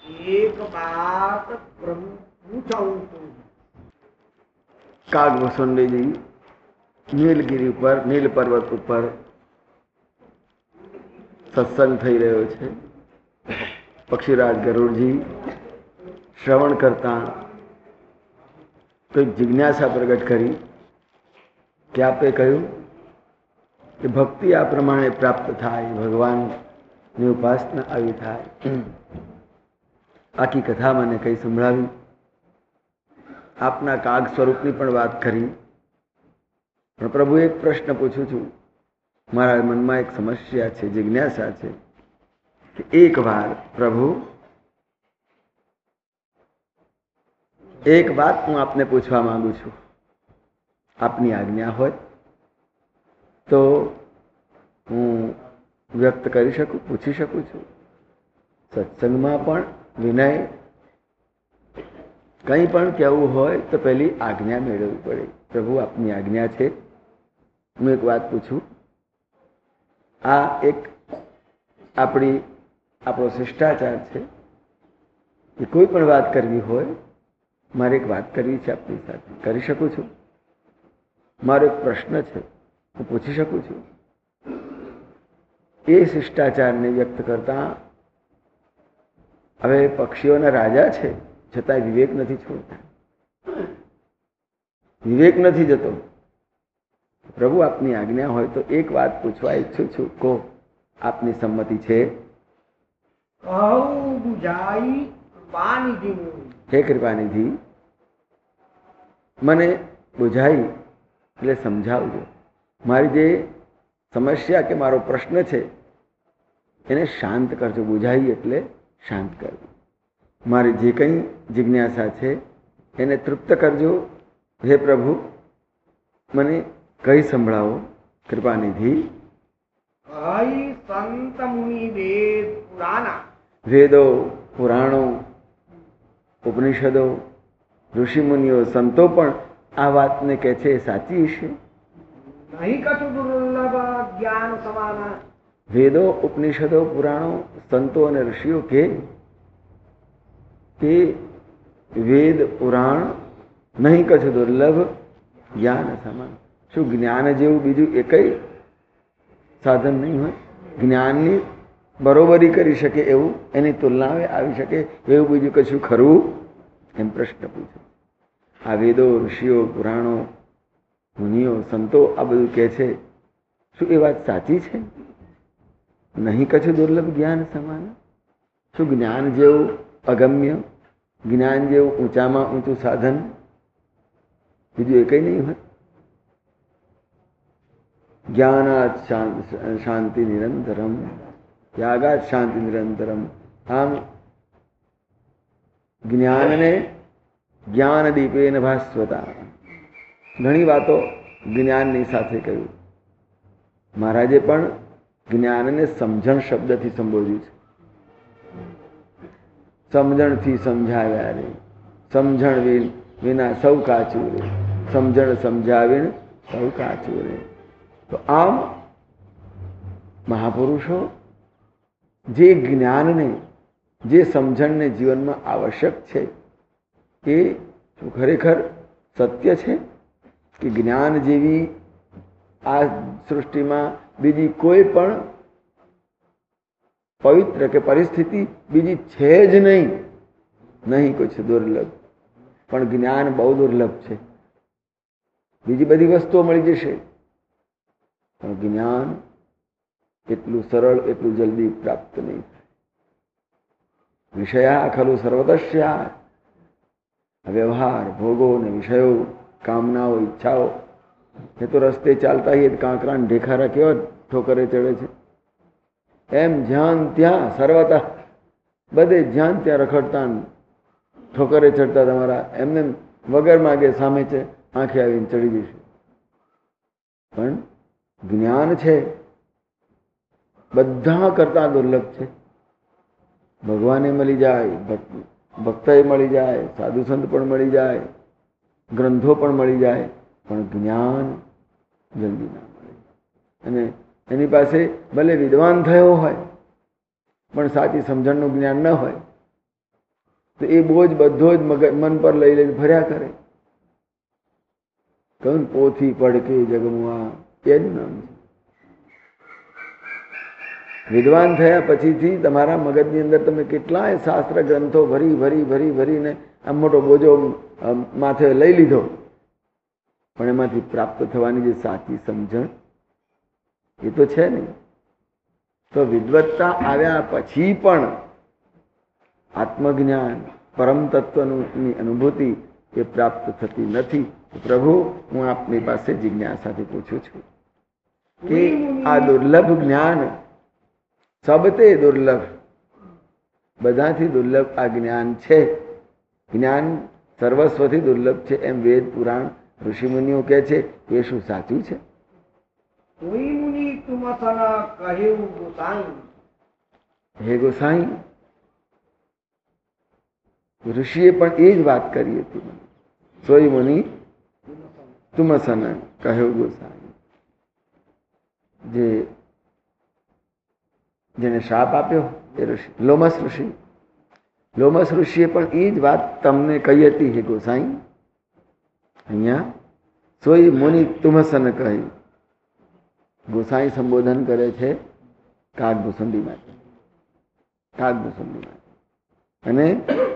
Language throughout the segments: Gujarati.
एक बात प्रभु पूछूं तो કાગ વસુંડેજી નીલગિરી ઉપર, નીલ પર્વત ઉપર સત્સંગ થઈ રહ્યો છે. પક્ષીરાજ ગરુડજી શ્રવણ કરતા કોઈ જિજ્ઞાસા પ્રગટ કરી કે આપે કહ્યું કે ભક્તિ આ પ્રમાણે પ્રાપ્ત થાય, ભગવાનની ઉપાસના આવી થાય. આખી કથા મને કઈ સંભળાવી. આપના કાગ સ્વરૂપની પણ વાત કરી. પણ પ્રભુ, એક પ્રશ્ન પૂછું છું. મારા મનમાં એક સમસ્યા છે, જિજ્ઞાસા છે કે એક વાર પ્રભુ, એક વાત હું આપને પૂછવા માંગુ છું. આપની આજ્ઞા હોય તો હું વ્યક્ત કરી શકું, પૂછી શકું છું. સત્સંગમાં પણ વિનય, કંઈ પણ કહેવું હોય તો પહેલી આજ્ઞા મેળવવી પડે. પ્રભુ, આપની આજ્ઞા છે, હું એક વાત પૂછું. આ એક આપણો શિષ્ટાચાર છે કે કોઈ પણ વાત કરવી હોય, મારે એક વાત કરવી છે આપની સાથે, કરી શકું છું? મારો એક પ્રશ્ન છે, હું પૂછી શકું છું? એ શિષ્ટાચારને વ્યક્ત કરતા હવે પક્ષીઓના રાજા છે, છતાં વિવેક નથી છોડતા, વિવેક નથી જતો. પ્રભુ, આપની આજ્ઞા હોય તો એક વાત પૂછવા ઈચ્છું છું, કહો. આપની સંમતિ છે? કહું બુઝાઈ કૃપાનિધિ. હે કૃપાનિધિ, મને બુઝાઈ એટલે સમજાવજો. મારી જે સમસ્યા કે મારો પ્રશ્ન છે એને શાંત કરજો. બુઝાઈ એટલે શાંત કરજો. મારી જે કંઈ જિજ્ઞાસા છે એને તૃપ્ત કરજો. હે પ્રભુ, મને કઈ સંભળાવો કૃપાનિધિ. કઈ સંત મુનિ વેદ પુરાણા. વેદો, પુરાણો, ઉપનિષદો, ઋષિમુનિઓ, સંતો પણ આ વાતને કહે છે, સાચી છે. નહીં કછુ દુર્લભ જ્ઞાન સમાના. વેદો, ઉપનિષદો, પુરાણો, સંતો અને ઋષિઓ કે વેદ પુરાણ નહીં કછુ દુર્લભ જ્ઞાન સમાન. શું જ્ઞાન જેવું બીજું એકઈ સાધન નહીં હોય? જ્ઞાનની બરોબરી કરી શકે એવું, એની તુલનાએ આવી શકે એવું બીજું કશું ખરું? એમ પ્રશ્ન પૂછો. આ વેદો, ઋષિઓ, પુરાણો, મુનિઓ, સંતો આ બધું કહે છે, શું એ વાત સાચી છે? નહીં કશું દુર્લભ જ્ઞાન સમાન. શું જ્ઞાન જેવું અગમ્ય, જ્ઞાન જેવું ઊંચામાં ઊંચું સાધન બીજું એકઈ નહીં હોય? જ્ઞાનાત શાંતિ નિરંતરમ, ત્યાગાત શાંતિ નિરંતરમ. આમ જ્ઞાનને જ્ઞાન દીપેન ભાસ્વતા. ઘણી વાતો જ્ઞાનની સાથે કહ્યું. મહારાજે પણ જ્ઞાનને સમજણ શબ્દથી સંબોધ્યું છે. સમજણથી સમજાવ્યા રે, સમજણ વિના સૌ કાચું રે, સમજણ સમજાવીને સૌ કાચું રે. તો આમ મહાપુરુષો જે જ્ઞાનને, જે સમજણને જીવનમાં આવશ્યક છે એ શું ખરેખર સત્ય છે કે જ્ઞાન જેવી આ સૃષ્ટિમાં બીજી કોઈ પણ પવિત્ર કે પરિસ્થિતિ બીજી છે જ નહીં? નહીં કુછ દુર્લભ, પણ જ્ઞાન બહુ દુર્લભ છે. બીજી બધી વસ્તુઓ મળી જશે, પણ જ્ઞાન એટલું સરળ, એટલું જલ્દી પ્રાપ્ત નહીં થાય. વિષયા ખલુ સર્વતસ્યા. વ્યવહાર, ભોગો ને વિષયો, કામનાઓ, ઈચ્છાઓ, એ તો રસ્તે ચાલતા એ કાંકરા ને ઢેખારા કેવા ઠોકરે ચડે છે, એમ જ્યાં ત્યાં સર્વતા બધે જ્યાં ત્યાં રખડતા ઠોકરે ચડતા તમારા એમને વગર માગે સામે છે આંખે આવીને ચડી જશે. પણ જ્ઞાન છે બધા કરતા દુર્લભ છે. ભગવાને મળી જાય, ભક્તએ મળી જાય, સાધુ સંત પણ મળી જાય, ગ્રંથો પણ મળી જાય, પણ જ્ઞાન જલ્દી ના મળે. અને એની પાસે ભલે વિદ્વાન થયો હોય પણ સાચી સમજણનું જ્ઞાન ન હોય તો એ બોજ બધો જ મન પર લઈ લઈને ફર્યા કરે. કહું પોથી પડકે જગમુઆ એ જ નામ છે. વિદ્વાન થયા પછીથી તમારા મગજની અંદર તમે કેટલાય શાસ્ત્ર ગ્રંથો ભરીને આમ મોટો બોજો માથે લઈ લીધો, પણ એમાંથી પ્રાપ્ત થવાની જે સાચી સમજણ એ તો છે નહીં. તો વિદ્વત્તા આવ્યા પછી પણ આત્મજ્ઞાન પરમ તત્વની અનુભૂતિ એ પ્રાપ્ત થતી નથી. પ્રભુ, હું આપની પાસે જિજ્ઞાસાથી પૂછું છું કે આ દુર્લભ જ્ઞાન, સબતે દુર્લભ, બધાથી દુર્લભ આ જ્ઞાન છે. જ્ઞાન સર્વસ્વથી દુર્લભ છે એમ વેદ પુરાણ ઋષિમુનિઓ કહે છે. એ શું સાચું છે? કોઈ મુનિ તુમસન કહ્યું ગોસાઈ. હે ગોસાઈ, ઋષિએ પણ એ જ વાત કરી હતી. સોઈ મુનિ તુમસન કહ્યું ગોસાઈ, જેને શ્રાપ આપ્યો એ ઋષિ લોમસ ઋષિ. લોમસ ઋષિએ પણ એ જ વાત તમને કહી હતી. હે ગોસાઈ, અહીંયા સોઈ મુનિ તુમસન કહી. ગોસાઈ સંબોધન કરે છે કાગભૂસુંડી માટે, કાગભૂસુંડી માટે. અને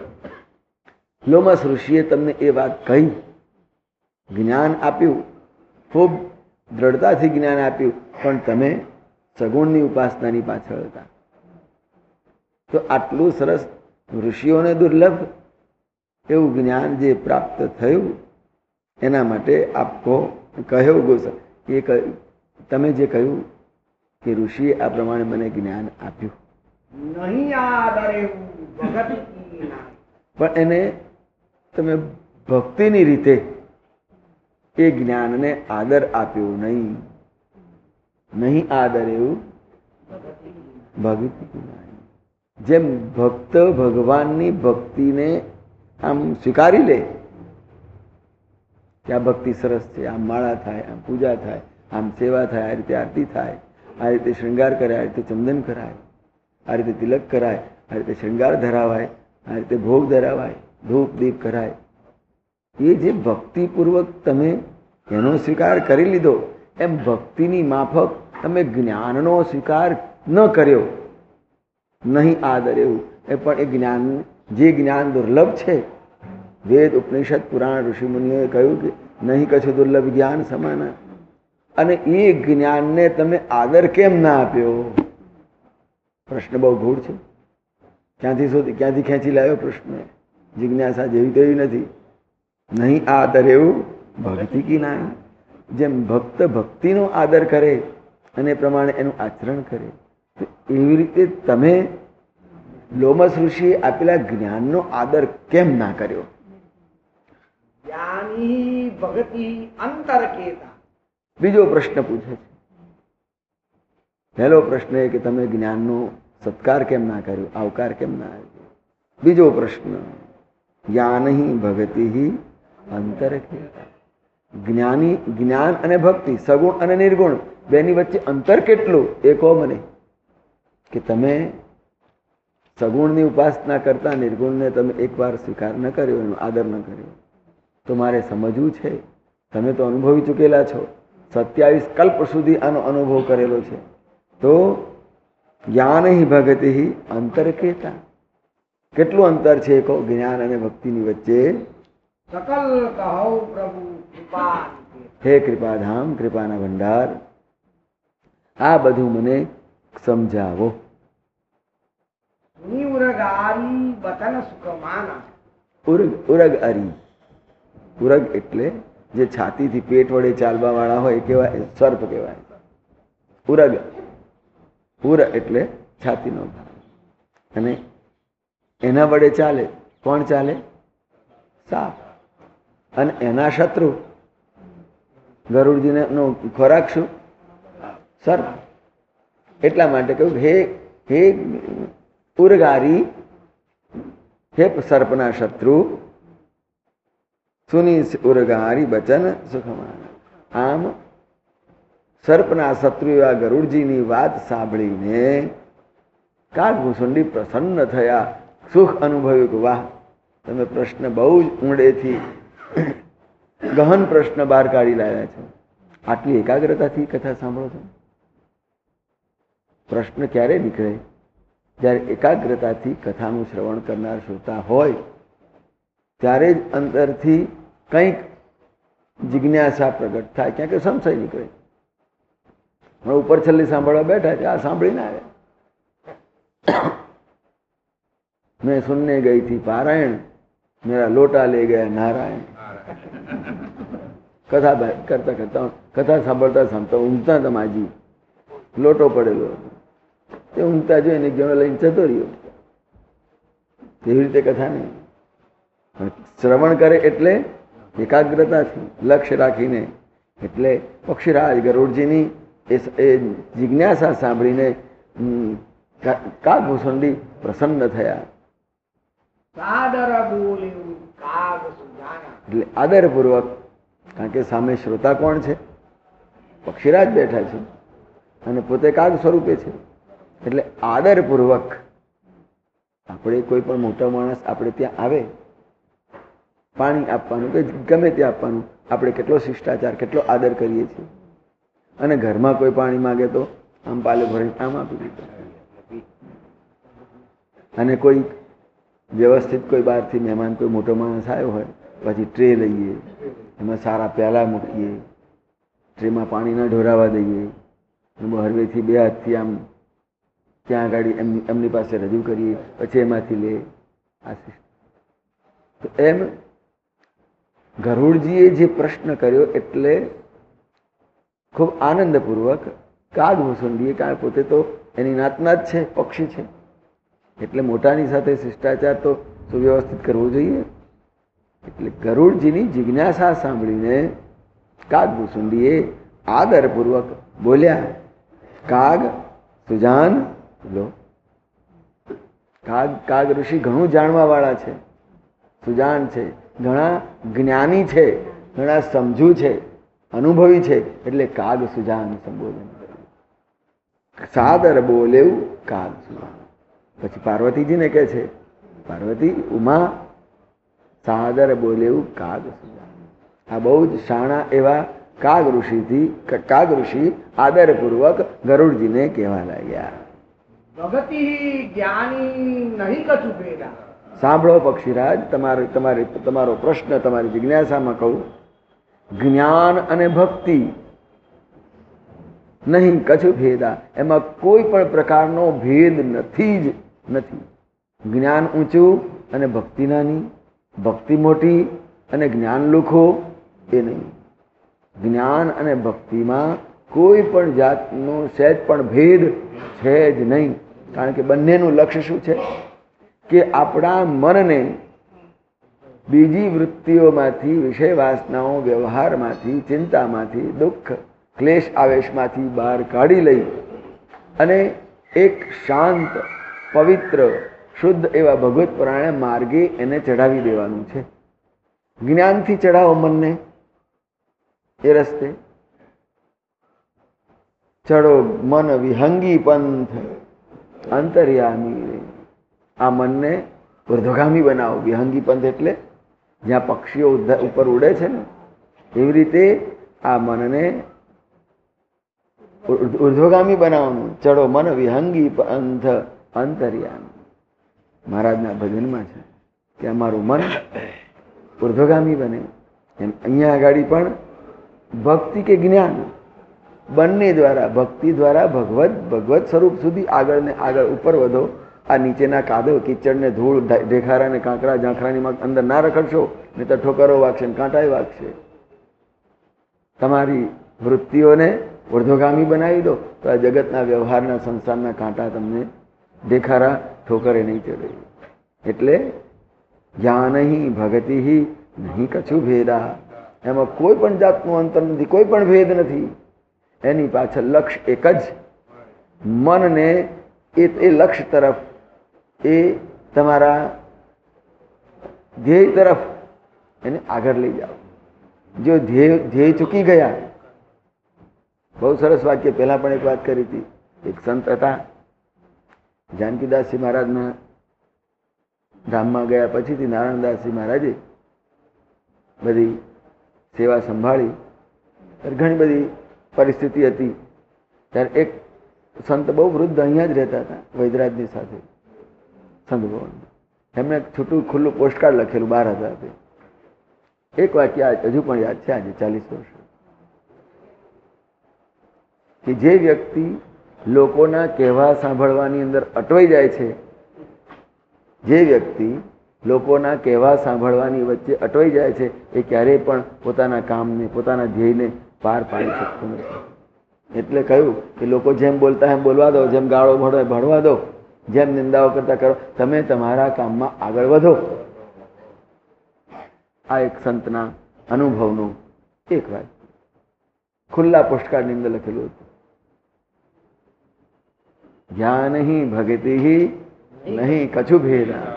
લોમસ ઋષિએ તમને એ વાત કહી, જ્ઞાન આપ્યું, ખૂબ દ્રઢતાથી જ્ઞાન આપ્યું, પણ તમે સગુણની ઉપાસનાની પાછળ હતા. તો આટલું સરસ ઋષિઓને દુર્લભ એવું જ્ઞાન જે પ્રાપ્ત થયું, એના માટે આપકો કહ્યું ગોસાઈ, એ તમે જે કહ્યું કે ઋષિએ આ પ્રમાણે મને જ્ઞાન આપ્યું, નહીં આદરે ભગત, પણ એને તમે ભક્તિની રીતે એ જ્ઞાનને આદર આપ્યો નહીં. નહીં આદર એવું ભક્તિ. જેમ ભક્ત ભગવાનની ભક્તિને આમ સ્વીકારી લે કે આ ભક્તિ સરસ છે, આમ માળા થાય, આમ પૂજા થાય, આમ સેવા થાય, આ રીતે આરતી થાય, આ રીતે શૃંગાર કરાય, આ રીતે ચંદન કરાય, આ રીતે તિલક કરાય, આ રીતે શૃંગાર ધરાવાય, આ રીતે ભોગ ધરાવાય, ધૂપ દીપ કરાય. એ જે ભક્તિપૂર્વક તમે એનો સ્વીકાર કરી લીધો, એમ ભક્તિની માફક તમે જ્ઞાનનો સ્વીકાર ન કર્યો. નહીં આદર એવું એ પણ એ જ્ઞાન, જે જ્ઞાન દુર્લભ છે, વેદ ઉપનિષદ પુરાણ ઋષિમુનિઓએ કહ્યું કે નહીં કશું દુર્લભ જ્ઞાન સમાના, અને એ જ્ઞાનને તમે આદર કેમ ના આપ્યો? પ્રશ્ન બહુ ગૂઢ છે. ક્યાંથી ખેંચી લાવ્યો પ્રશ્ન? જિજ્ઞાસા જેવી તેવી નથી. નહીં આદર એવું ભક્તિ કી ના. જેમ ભક્ત ભક્તિનો આદર કરે અને પ્રમાણે એનું આચરણ કરે, તો એવી રીતે તમે લોમસ ઋષિએ આપેલા જ્ઞાનનો આદર કેમ ના કર્યો? જ્ઞાની ભક્તિ અંતર કેતા. બીજો પ્રશ્ન પૂછે છે. પહેલો પ્રશ્ન એ કે તમે જ્ઞાનનો સત્કાર કેમ ના કર્યો, આવકાર કેમ ના આવ્યો? બીજો પ્રશ્ન, જ્ઞાન ભક્તિ અંતર કેતા. જ્ઞાની, જ્ઞાન અને ભક્તિ, સગુણ અને નિર્ગુણ, બેની વચ્ચે અંતર કેટલું એ કહો મને. કે તમે સગુણની ઉપાસના કરતા નિર્ગુણને તમે એકવાર સ્વીકાર ન કર્યો, એનો આદર ન કર્યો, તો મારે સમજવું છે. તમે તો અનુભવી ચૂકેલા છો, 27 કલ્પ સુધી આનો અનુભવ કરેલો છે. તો જ્ઞાન ભક્તિ અંતર કેતા, કેટલું અંતર છે કહો જ્ઞાન અને ભક્તિની વચ્ચે? સકલ કહો પ્રભુ કૃપા. હે કૃપાધામ, કૃપાના ભંડાર, આ બધું મને સમજાવો. ઉરગારી બતન સુખમાના. ઉરગ અરી, ઉરગ એટલે જે છાતીથી પેટ વડે ચાલવા વાળા હોય કેવાય, સર્પ કહેવાય. ઉરગ, ઉર એટલે છાતીનો ભાગ, અને એના વડે ચાલે. કોણ ચાલે? સાપ. અને એના શત્રુ ગરુડજીને નો ખોરાક શું? સર્પ. એટલા માટે કહ્યું હે હે ઉરગારી, હે સર્પના શત્રુ, સુની ઉરગારી બચન સુખમાના. આમ સર્પના શત્રુ એવા ગરુડજીની વાત સાંભળીને કાગભૂસુંડી પ્રસન્ન થયા, સુખ અનુભવ્યું કે વાહ, તમે પ્રશ્ન બહુ જ ઊંડેથી ગહન પ્રશ્ન બહાર કાઢી લાવ્યા છો. આટલી એકાગ્રતાથી કથા સાંભળો છો. પ્રશ્ન ક્યારે નીકળે? જ્યારે એકાગ્રતાથી કથાનું શ્રવણ કરનાર શ્રોતા હોય ત્યારે જ અંતરથી કંઈક જિજ્ઞાસા પ્રગટ થાય, ક્યાંક સંશય નીકળે. હમણાં ઉપર છેલ્લી સાંભળવા બેઠા છે, આ સાંભળીને આવ્યા. મેં સુનને ગઈ થી પારાયણ, મેરા લોટા લે ગયા નારાયણ. કથા કરતા કરતા કથા સાંભળતા સાંભળતા ઊંઘતા હતા માજી, લોટો પડેલો હતો. તે ઊંઘતા જોઈને જણો લઈને જતો રહ્યો. તેવી રીતે કથા નહીં. શ્રવણ કરે એટલે એકાગ્રતાથી લક્ષ્ય રાખીને. એટલે પક્ષીરાજ ગરુડજીની એ જિજ્ઞાસા સાંભળીને કાગભૂષણજી પ્રસન્ન થયા. એટલે આદરપૂર્વક, કારણ કે સામે શ્રોતા કોણ છે? પક્ષીરાજ બેઠા છે અને પોતે કાગ સ્વરૂપે છે. એટલે આદરપૂર્વક આપણે કોઈ પણ મોટા માણસ આપણે ત્યાં આવે, પાણી આપવાનું કે ગમે તે આપવાનું, આપણે કેટલો શિષ્ટાચાર, કેટલો આદર કરીએ છીએ. અને ઘરમાં કોઈ પાણી માગે તો આમ પાલે ભરીને આમ આપી દીધું. અને કોઈ વ્યવસ્થિત કોઈ બહારથી મહેમાન કોઈ મોટો માણસ આવ્યો હોય, પછી ટ્રે લઈએ, એમાં સારા પ્યાલા મૂકીએ, ટ્રેમાં પાણી ના ઢોરાવા દઈએ, હરવેથી બે હાથથી આમ ત્યાં આગળ એમની પાસે રજૂ કરીએ, પછી એમાંથી લે. તો એમ ગરુડજીએ જે પ્રશ્ન કર્યો એટલે ખૂબ આનંદપૂર્વક કાગભૂષણજીએ, કારણ પોતે તો એની નાતના જ છે, પક્ષી છે, એટલે મોટાની સાથે શિષ્ટાચાર તો સુવ્યવસ્થિત કરવો જોઈએ. એટલે ગરુડજીની જિજ્ઞાસા સાંભળીને કાગભૂષણજીએ આદરપૂર્વક બોલ્યા, કાગ સુજાન લો. કાગ ઋષિ ઘણું જાણવા વાળા છે, સુજાન છે, ઘણા જ્ઞાની છે, ઘણા સમજુ છે, અનુભવી છે. એટલે કાગ સુજાન સંબોધન કર્યું. સાદર બોલેવું કાગ સુજાન. પછી પાર્વતીજીને કહે છે, પાર્વતી ઉમા સાદર બોલેવું કાગ સુજાન. આ બહુ જ શાણા એવા કાગ ઋષિ આદરપૂર્વક ગરુડજીને કહેવા લાગ્યા. ભગતિ જ્ઞાની નહીં કછું ભેદા. સાંભળો પક્ષીરાજ, તમારો પ્રશ્ન, તમારી જિજ્ઞાસામાં કહું, જ્ઞાન અને ભક્તિ નહીં કછું ભેદા, એમાં કોઈ પણ પ્રકારનો ભેદ નથી જ નથી. જ્ઞાન ઊંચું અને ભક્તિ નાની, ભક્તિ મોટી અને જ્ઞાન લુખો એ નહીં. જ્ઞાન અને ભક્તિમાં કોઈ પણ જાતનો સહેજ પણ ભેદ છે જ નહીં. કારણ કે બંનેનું લક્ષ્ય શું છે? કે આપણા મનને બીજી વૃત્તિઓમાંથી, વિષય વાસનાઓ, વ્યવહારમાંથી, ચિંતામાંથી, દુઃખ, ક્લેશ, આવેશમાંથી બહાર કાઢી લઈ અને એક શાંત, પવિત્ર, શુદ્ધ એવા ભગવત પરાયણ માર્ગે એને ચડાવી દેવાનું છે. જ્ઞાનથી ચડાવો મનને એ રસ્તે. ચડો મન વિહંગી પંથ અંતર્યામી. આ મનને ઉર્ધ્વગામી બનાવો. વિહંગી પંથ એટલે જ્યાં પક્ષીઓ ઉપર ઉડે છે ને, એવી રીતે આ મનને ઉર્ધ્વગામી બનાવવાનું. ચડો મન વિહંગી પંથ અંતર્યામી. મહારાજના ભજનમાં છે કે અમારું મન ઉર્ધ્વગામી બને. એમ અહીંયા આગળ પણ ભક્તિ કે જ્ઞાન બંને દ્વારા, ભક્તિ દ્વારા ભગવત સ્વરૂપ સુધી આગળ ને આગળ ઉપર વધો. આ નીચેના કાદવ કીચડને, ધૂળ, ઢેખારા ને કાંકરા ઝાંખરાની અંદર ના રખડશો, નહીં તો ઠોકરો વાગશે ને કાંટાઈ વાગશે. તમારી વૃત્તિઓને ઉર્ધ્વગામી બનાવી દો તો આ જગતના વ્યવહારના, સંસારના કાંટા તમને ઢેખારા ઠોકરે નહીં ચડે. એટલે જ્ઞાનહિ ભગતિ નહીં કછું ભેદા. એમાં કોઈ પણ જાતનું અંતર નથી, કોઈ પણ ભેદ નથી. એની પાછળ લક્ષ્ય એક જ. મનને એ લક્ષ્ય તરફ, એ તમારા ધ્યેય તરફ એને આગળ લઈ જાઓ. જો ધ્યેય ચૂકી ગયા, બહુ સરસ વાક્ય પહેલા પણ એક વાત કરી હતી. એક સંત હતા, જાનકીદાસજી મહારાજના ધામમાં ગયા પછીથી નારાયણદાસજી મહારાજે બધી સેવા સંભાળી. ઘણી બધી પરિસ્થિતિ હતી. ત્યારે એક સંત બહુ વૃદ્ધ અહીંયા જ રહેતા હતા વૈદરાજની સાથે સંત ભવન. એમને છૂટું ખુલ્લું પોસ્ટકાર્ડ લખેલું 12,000. એક વાક્ય હજુ પણ યાદ છે આજે 40 વર્ષ, કે જે વ્યક્તિ લોકોના કહેવા સાંભળવાની અંદર અટવાઈ જાય છે, જે વ્યક્તિ લોકોના કહેવા સાંભળવાની વચ્ચે અટવાઈ જાય છે, એ ક્યારેય પણ પોતાના કામને પોતાના ધ્યેયને પાર પાડી શકતો નથી. એટલે કહ્યું કે લોકો જેમ બોલતા એમ બોલવા દો, જેમ ગાળો ભળવા દો, જેમ નિંદાઓ કરતા કરો, તમે તમારા કામમાં આગળ વધો. આ એક સંતના અનુભવનું એક વાત ખુલ્લા પોસ્ટકાર્ડની અંદર લખેલું હતું. જ્ઞાન હિ ભગતિ હિ નહીં કછુ ભેદા.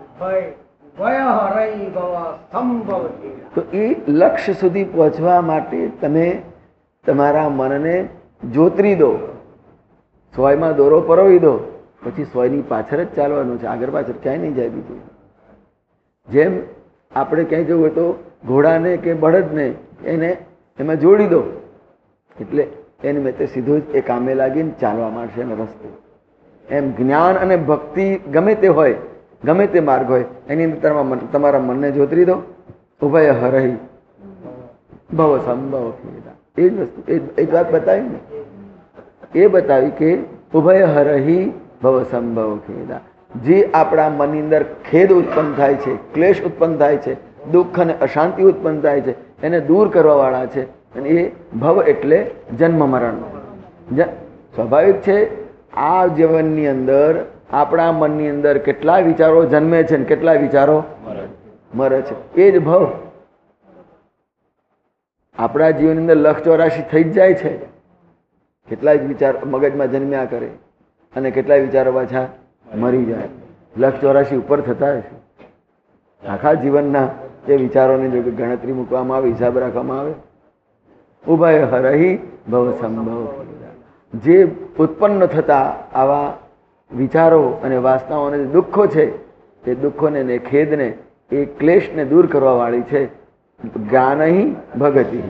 તો એ લક્ષ્ય સુધી પહોંચવા માટે તમે તમારા મનને જોતરી દો, સોયમાં દોરો પરોવી દો, પછી સોયની પાછળ જ ચાલવાનું છે, આગળ પાછળ ક્યાંય નહીં જાય બીજું. જેમ આપણે ક્યાંય જવું હોય તો ઘોડાને કે બળદને એને એમાં જોડી દો, એટલે એને મેં તે સીધું જ એ કામે લાગીને ચાલવા માંડશે એનો રસ્તો. એમ જ્ઞાન અને ભક્તિ ગમે તે હોય, ગમે તે માર્ગ હોય, એની અંદર તમારા મનને જોતરી દો. ઉભય હરહી ભવ સંભવ. એ જ વસ્તુ એ જ વાત બતાવી ને, એ બતાવી કે ઉભય હરહી ભવ સંભવ ખેદા. જે આપણા મનની અંદર ખેદ ઉત્પન્ન થાય છે, ક્લેશ ઉત્પન્ન થાય છે, દુઃખ અને અશાંતિ ઉત્પન્ન થાય છે, એને દૂર કરવા વાળા છે. અને એ ભવ એટલે જન્મ મરણ. સ્વાભાવિક છે આ જીવનની અંદર આપણા મનની અંદર કેટલા વિચારો જન્મે છે ને કેટલા વિચારો મરે છે. એ જ ભવ. આપણા જીવનની અંદર 184 થઈ જ જાય છે. કેટલાય વિચાર મગજમાં જન્મ્યા કરે અને કેટલાય વિચારો પાછા મરી જાય. 184 ઉપર થતા હશે. આખા જીવનના જે વિચારોની જો ગણતરી મૂકવામાં આવે, હિસાબ રાખવામાં આવે, ઉભય હરહી ભવ સંભવ. જે ઉત્પન્ન થતા આવા વિચારો અને વાસનાઓ અને દુઃખો છે, તે દુઃખોને ને ખેદને, એ ક્લેશને દૂર કરવા વાળી છે જ્ઞાન ભગતિ.